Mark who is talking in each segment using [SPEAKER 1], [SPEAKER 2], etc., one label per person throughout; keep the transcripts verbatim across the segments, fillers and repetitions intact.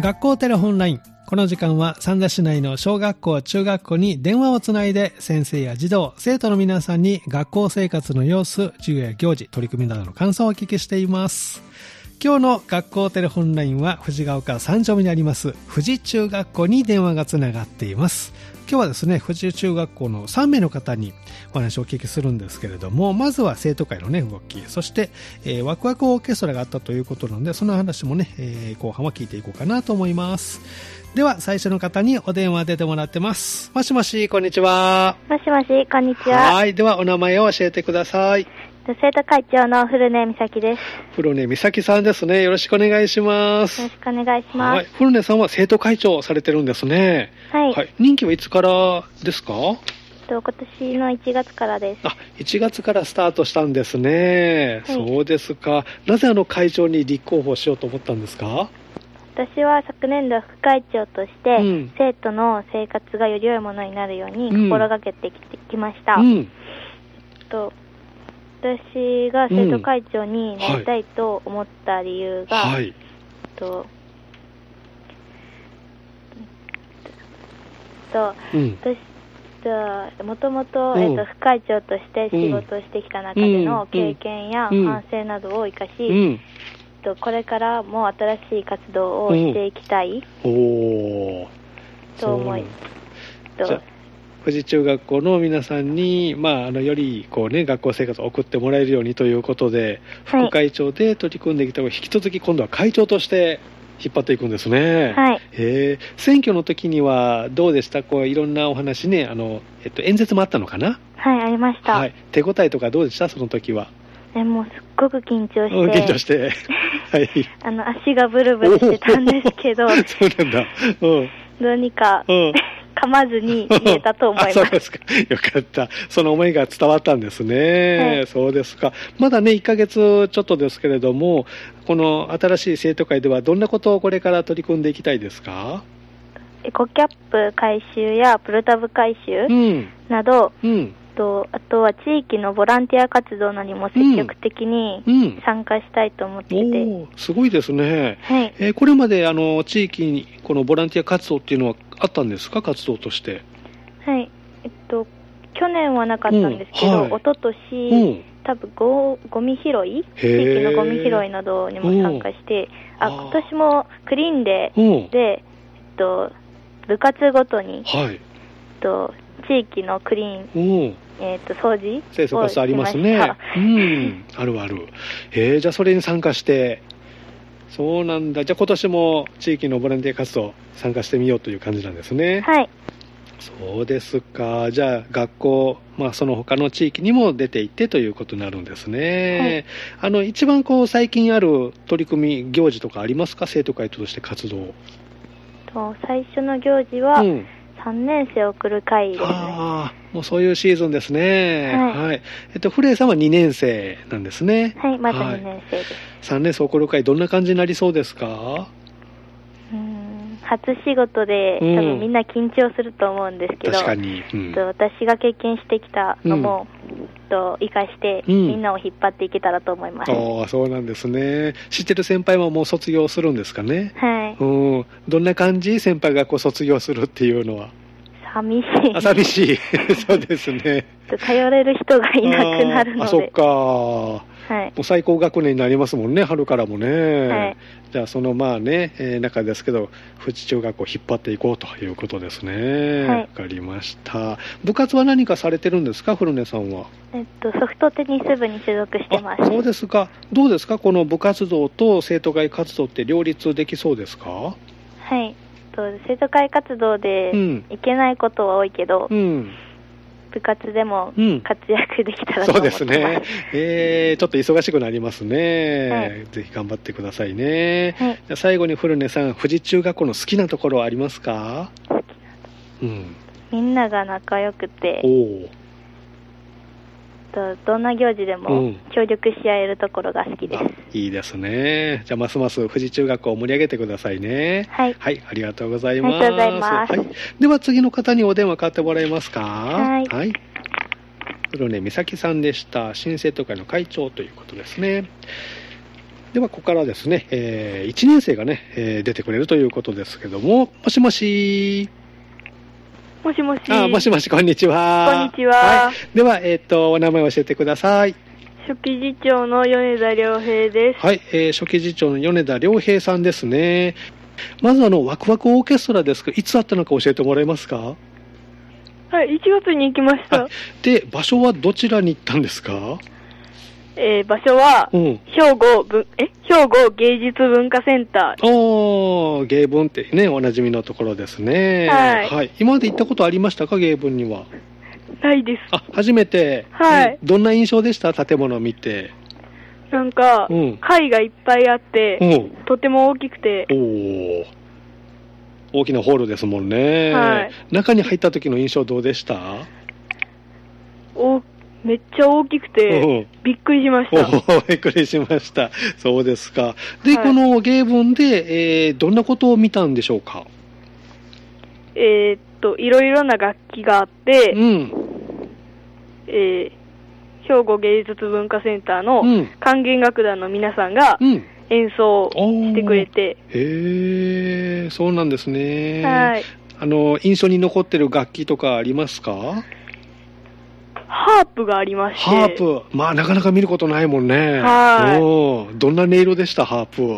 [SPEAKER 1] 学校テレホンライン。この時間は三田市内の小学校、中学校に電話をつないで先生や児童、生徒の皆さんに学校生活の様子、授業や行事、取り組みなどの感想をお聞きしています。今日の学校テレホンラインは藤ヶ丘三丁目にあります富士中学校に電話がつながっています。今日はですね、富士中学校のさん名の方にお話をお聞きするんですけれども、まずは生徒会のね、動き、そして、えー、ワクワクオーケストラがあったということなので、その話もね、えー、後半は聞いていこうかなと思います。では、最初の方にお電話出てもらってます。もしもし、こんにちは。
[SPEAKER 2] もしもし、こんにちは。
[SPEAKER 1] はい、ではお名前を教えてください。
[SPEAKER 2] 生徒会長の古根美咲です。
[SPEAKER 1] 古根美咲さんですね。よろしくお願いします。
[SPEAKER 2] よろしくお願いします。はい、
[SPEAKER 1] 古根さんは生徒会長をされてるんですね。
[SPEAKER 2] はい。はい、
[SPEAKER 1] 任期はいつからですか？
[SPEAKER 2] 今年のいちがつからです。
[SPEAKER 1] あ、いちがつからスタートしたんですね。はい、そうですか。なぜあの会長に立候補しようと思ったんですか？
[SPEAKER 2] 私は昨年度副会長として、うん、生徒の生活がより良いものになるように心がけてきてきました。うんうん、えっと私が生徒会長になりたいと思った理由が、うんはい、とと、うん、私ともともと副会長として仕事をしてきた中での経験や反省などを生かし、うん、とこれからも新しい活動をしていきたい、うん、と思いと
[SPEAKER 1] 富士中学校の皆さんに、まあ、あのよりこう、ね、学校生活を送ってもらえるようにということで、はい、副会長で取り組んできた引き続き今度は会長として引っ張っていくんですね。はい、えー、選挙の時にはどうでした？こういろんなお話ね、あの、えっと、演説もあったのかな？
[SPEAKER 2] はい、ありました。
[SPEAKER 1] はい、手応えとかどうでした？その時は。
[SPEAKER 2] えもうすっごく緊張して、
[SPEAKER 1] 緊張して、はい、
[SPEAKER 2] あの足がブルブルしてたんですけど、
[SPEAKER 1] そうなんだ、うん、
[SPEAKER 2] どうにか、うん噛まずに言えたと思います。
[SPEAKER 1] うん、あ、そうですか。よかった。その思いが伝わったんですね。はい、そうですか。まだね、いっかげつちょっとですけれども、この新しい生徒会ではどんなことをこれから取り組んでいきたいですか？
[SPEAKER 2] エコキャップ回収やプルタブ回収など、うんうんとあとは地域のボランティア活動などにも積極的に参加したいと思っていて、うんうん、
[SPEAKER 1] すごいですね。はい、えー、これまであの地域にこのボランティア活動っていうのはあったんですか？活動として。
[SPEAKER 2] はい、えっと去年はなかったんですけど、うんはい、一昨年、うん、多分ゴゴミ拾い、地域のゴミ拾いなどにも参加して、うん、あ今年もクリーンデーで、うん、えっと部活ごとに、はい、えっと地域のクリーン、うんえー、と掃除
[SPEAKER 1] 清掃活動ありますね。うん、あるある。えー、じゃあそれに参加して、そうなんだ。じゃあ今年も地域のボランティア活動参加してみようという感じなんですね。
[SPEAKER 2] はい。
[SPEAKER 1] そうですか。じゃあ学校、まあその他の地域にも出ていってということになるんですね。はい、あの一番こう最近ある取り組み行事とかありますか？生徒会として活動。
[SPEAKER 2] と最初の行事は、うんさんねん生を送る会ですね。
[SPEAKER 1] ああ、もうそういうシーズンですね。はい。はい、えっと、フレイさんはにねん生なんですね。
[SPEAKER 2] はい、まだにねん生です。はい、
[SPEAKER 1] さんねん生を送る会、どんな感じになりそうですか？
[SPEAKER 2] うーん、初仕事で、うん、多分みんな緊張すると思うんですけど、
[SPEAKER 1] 確かに。うん、
[SPEAKER 2] と私が経験してきたのも、うんと生かして、うん、みんなを引っ張っていけたらと思います。
[SPEAKER 1] ああ、そうなんですね。知ってる先輩ももう卒業するんですかね。
[SPEAKER 2] はい。
[SPEAKER 1] うん。どんな感じ？先輩がこう卒業するっていうのは。
[SPEAKER 2] 寂しい。
[SPEAKER 1] あ、寂しい。そうですね。
[SPEAKER 2] 頼れる人がいなくなるので。
[SPEAKER 1] あ、そっか。はい、もう最高学年になりますもんね、春からもね。はい、じゃあそのまあね、えー、中ですけど富士中学校を引っ張っていこうということですね。わ、はい、かりました。部活は何かされてるんですか、古根さんは？
[SPEAKER 2] えっとソフトテニス部に所属してます。
[SPEAKER 1] そうですか。どうですか、この部活動と生徒会活動って両立できそうですか？
[SPEAKER 2] はい、と生徒会活動でいけないことは多いけど、うんうん部活でも活躍できたらと思ってます、うん、そうですね、
[SPEAKER 1] えー、ちょっと忙しくなりますね、はい、ぜひ頑張ってくださいね、はい、じゃあ最後に古根さん、富士中学校の好きなところはありますか？好きなとこ
[SPEAKER 2] ろ、うん、みんなが仲良くておとどんな行事でも協力し合えるところが好きです、うん、
[SPEAKER 1] いいですね。じゃあますます富士中学校を盛り上げてくださいね。
[SPEAKER 2] はい、
[SPEAKER 1] はい、ありがとうございます。
[SPEAKER 2] ありがとうございます、はい、
[SPEAKER 1] では次の方にお電話かかってもらえますか？
[SPEAKER 2] はい、
[SPEAKER 1] はい、古根美咲さんでした。新生徒会の会長ということですね。 ではここからですね、えー、いちねん生がね、えー、出てくれるということですけども、もしもし
[SPEAKER 2] もしもし。
[SPEAKER 1] あ、もしもし、こんにちは。
[SPEAKER 2] こんにちは。
[SPEAKER 1] はい、では、えっと、お名前を教えてください。
[SPEAKER 2] 初期次長の米田良平です。
[SPEAKER 1] はい、えー、初期次長の米田良平さんですね。まずあの、ワクワクオーケストラですが、いつあったのか教えてもらえますか？
[SPEAKER 2] はい、いちがつに行きました。
[SPEAKER 1] で、場所はどちらに行ったんですか？
[SPEAKER 2] えー、場所は、うん、兵庫ぶえ兵庫芸術文化センター。
[SPEAKER 1] おー、芸文ってね、おなじみのところですね。はい。はい、今まで行ったことありましたか、芸文には？
[SPEAKER 2] ないです。
[SPEAKER 1] あ、初めて。
[SPEAKER 2] はい。
[SPEAKER 1] どんな印象でした？建物を見て。
[SPEAKER 2] なんか、うん、階がいっぱいあって、うん、とても大きくて。
[SPEAKER 1] おー。大きなホールですもんね。はい。中に入った時の印象どうでした？
[SPEAKER 2] おめっちゃ大きくて、びっくりしました。
[SPEAKER 1] おびっくりしました。そうですか。で、はい、この芸文で、えー、どんなことを見たんでしょうか？
[SPEAKER 2] えー、っと、いろいろな楽器があって、うん、えー、兵庫芸術文化センターの管弦楽団の皆さんが演奏してくれて。
[SPEAKER 1] うん、へー、そうなんですね。
[SPEAKER 2] はい。
[SPEAKER 1] あの、印象に残ってる楽器とかありますか？
[SPEAKER 2] ハープがありまして。
[SPEAKER 1] ハープ。まあ、なかなか見ることないもんね。
[SPEAKER 2] はい。
[SPEAKER 1] おどんな音色でした、ハープ？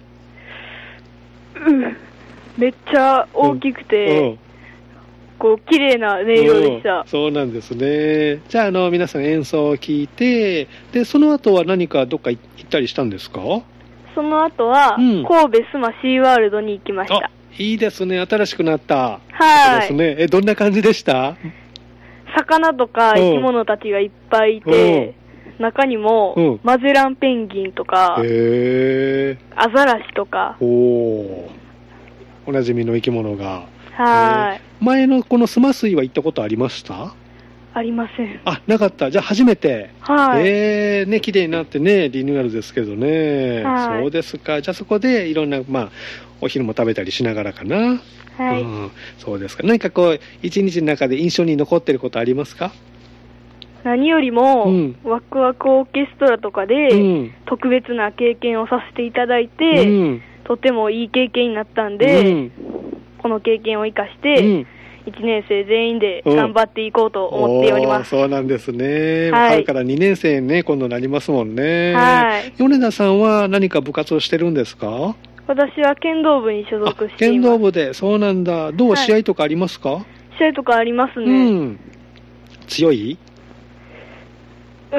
[SPEAKER 2] うん。めっちゃ大きくて、うんうん、こう、綺麗な音色でした、
[SPEAKER 1] うん。そうなんですね。じゃあ、あの、皆さん演奏を聞いて、で、その後は何かどっか行ったりしたんですか？
[SPEAKER 2] その後は、うん、神戸スマシーワールドに行きました。
[SPEAKER 1] いいですね。新しくなった。
[SPEAKER 2] はい。
[SPEAKER 1] そうですね。え、どんな感じでした？
[SPEAKER 2] 魚とか生き物たちがいっぱいいて、うん、中にも、うん、マゼランペンギンとか、
[SPEAKER 1] へ
[SPEAKER 2] アザラシとか、
[SPEAKER 1] おお、おなじみの生き物が。
[SPEAKER 2] はい。
[SPEAKER 1] 前のこのスマスイは行ったことありました？
[SPEAKER 2] ありません。
[SPEAKER 1] あ、なかった。じゃあ初めて。
[SPEAKER 2] はい。
[SPEAKER 1] えー、ね、綺麗になってね、リニューアルですけどね。はい。そうですか。じゃあそこでいろんな、まあ、お昼も食べたりしながらかな。
[SPEAKER 2] はい、
[SPEAKER 1] うん、そうですか。何かこう一日の中で印象に残っていることありますか？
[SPEAKER 2] 何よりも、うん、ワクワクオーケストラとかで、うん、特別な経験をさせていただいて、うん、とてもいい経験になったんで、うん、この経験を生かして、うん、いちねん生全員で頑張っていこうと思っております。
[SPEAKER 1] うん、そうなんですね。
[SPEAKER 2] はい、
[SPEAKER 1] 春からにねん生ね、今度なりますもんね。
[SPEAKER 2] はい。
[SPEAKER 1] 米田さんは何か部活をしてるんですか？
[SPEAKER 2] 私は剣道部に所属しています。
[SPEAKER 1] 剣道部で、そうなんだ。どう、はい、試合とかありますか？
[SPEAKER 2] 試合とかありますね。
[SPEAKER 1] うん。強い？
[SPEAKER 2] うん。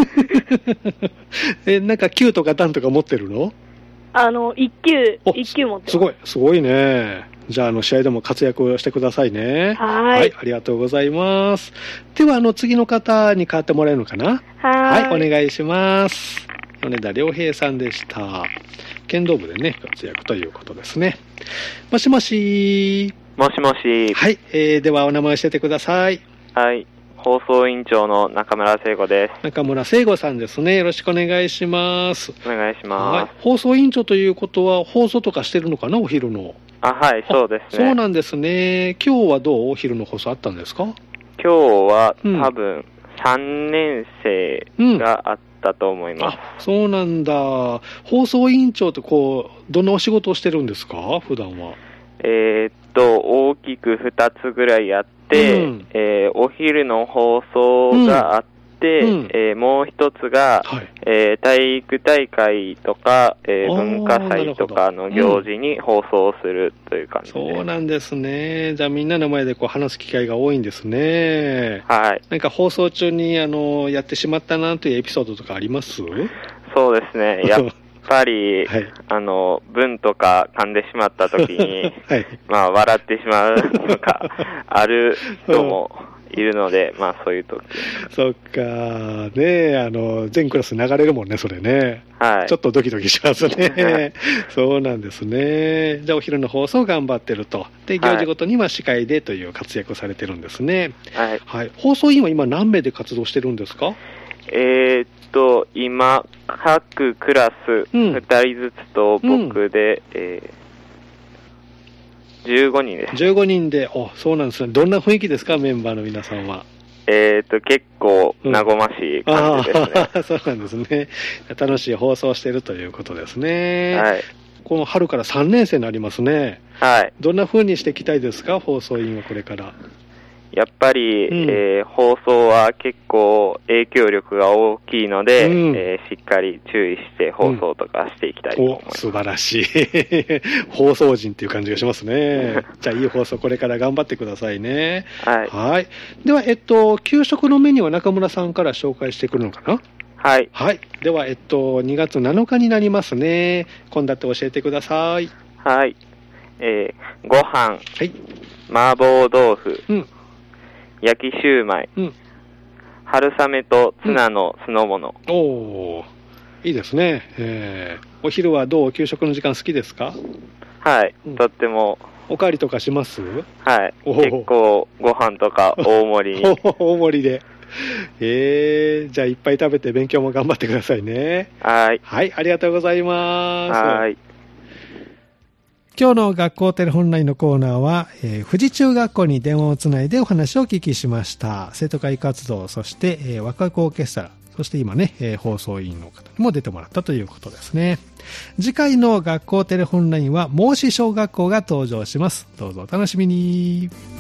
[SPEAKER 1] え、なんか級とか段とか持ってるの？
[SPEAKER 2] あの、いっ級、いっ級持ってます。
[SPEAKER 1] すごい、すごいね。じゃあ、あの、試合でも活躍をしてくださいね。
[SPEAKER 2] はい。はい、
[SPEAKER 1] ありがとうございます。では、あの、次の方に代わってもらえるのかな？
[SPEAKER 2] はい。
[SPEAKER 1] はい、お願いします。米田良平さんでした。剣道部でね、活躍ということですね。もしもし。
[SPEAKER 3] もしもし。
[SPEAKER 1] はい、えー、ではお名前教えてください。
[SPEAKER 3] はい、放送委員長の中村聖吾です。
[SPEAKER 1] 中村聖吾さんですね。よろしくお願いします。
[SPEAKER 3] お願いします。はい、
[SPEAKER 1] 放送委員長ということは放送とかしてるのかな、お昼の？
[SPEAKER 3] あ、はい、そうですね。
[SPEAKER 1] そうなんですね。今日はどう？お昼の放送あったんですか？
[SPEAKER 3] 今日は多分さんねん生があったと思います。
[SPEAKER 1] うん、あ、そうなんだ。放送委員長ってこう、どんなお仕事をしてるんですか、普段は？
[SPEAKER 3] えー、っと、大きくふたつぐらいあって、うん、えー、お昼の放送があって、うん、えー、もう一つが、はい、えー、体育大会とか、えー、文化祭とかの行事に放送するという感じです、
[SPEAKER 1] うん。そうなんですね。じゃあみんなの前でこう話す機会が多いんですね。
[SPEAKER 3] はい。
[SPEAKER 1] なんか放送中にあのやってしまったなというエピソードとかあります？
[SPEAKER 3] そうですね。やっぱり、はい、あの文とか噛んでしまった時に、はい、まあ笑ってしまうとかある人もいるので、まあそういう時。
[SPEAKER 1] そっかね、あの全クラス流れるもんね、それね。はい。ちょっとドキドキしますね。そうなんですね。じゃあお昼の放送頑張ってると。で、行事ごとには司会でという活躍をされてるんですね。
[SPEAKER 3] はい。
[SPEAKER 1] はい。放送委員は今何名で活動してるんですか？
[SPEAKER 3] えー、っと、今、各クラスふたりずつと僕で、うん、えー、じゅうごにんです。
[SPEAKER 1] じゅうごにんで、お、そうなんですね。どんな雰囲気ですか、メンバーの皆さんは？
[SPEAKER 3] えっと、結構、和ましい感じですね。
[SPEAKER 1] うん、そうなんですね。楽しい放送しているということですね。はい。この春からさんねん生になりますね。はい。どんな風にしていきたいですか、放送委員はこれから。
[SPEAKER 3] やっぱり、うん、えー、放送は結構影響力が大きいので、うん、えー、しっかり注意して放送とかしていきたいと思います。
[SPEAKER 1] うん、お、素晴らしい。放送人っていう感じがしますね。じゃあいい放送これから頑張ってくださいね。はい。はい。では、えっと、給食のメニューは中村さんから紹介してくるのかな？はい。はい。では、えっと、にがつなのかになりますね。献立教えてください。
[SPEAKER 3] はい。えー、ご飯。はい。麻婆豆腐。うん。焼きシューマイ、うん、春雨とツナの酢の物、
[SPEAKER 1] うん、おー、いいですね。えー、お昼はどう？給食の時間好きですか？
[SPEAKER 3] はい、うん、とっても。
[SPEAKER 1] おかわりとかします？
[SPEAKER 3] はい、結構ご飯とか大盛りに。
[SPEAKER 1] 大盛りで。えー、じゃあいっぱい食べて勉強も頑張ってくださいね。はい。はい、ありがとうございます。はい。今日の学校テレホンラインのコーナーは、えー、富士中学校に電話をつないでお話をお聞きしました。生徒会活動、そして、えー、ワクワクオーケストラ、そして今ね、えー、放送委員の方にも出てもらったということですね。次回の学校テレホンラインは、孟子小学校が登場します。どうぞお楽しみに。